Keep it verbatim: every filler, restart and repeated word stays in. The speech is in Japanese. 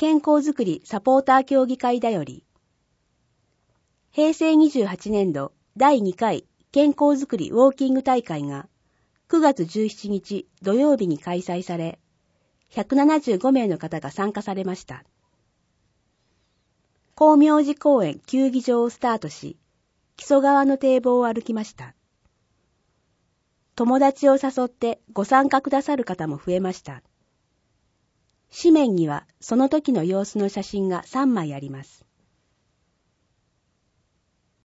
健康づくりサポーター協議会だより、へいせいにじゅうはちねんどだいにかい健康づくりウォーキング大会がくがつじゅうしちにち土曜日に開催され、ひゃくななじゅうごめいの方が参加されました。光明寺公園球技場をスタートし、木曽川の堤防を歩きました。友達を誘ってご参加くださる方も増えました。紙面にはその時の様子の写真がさんまいあります。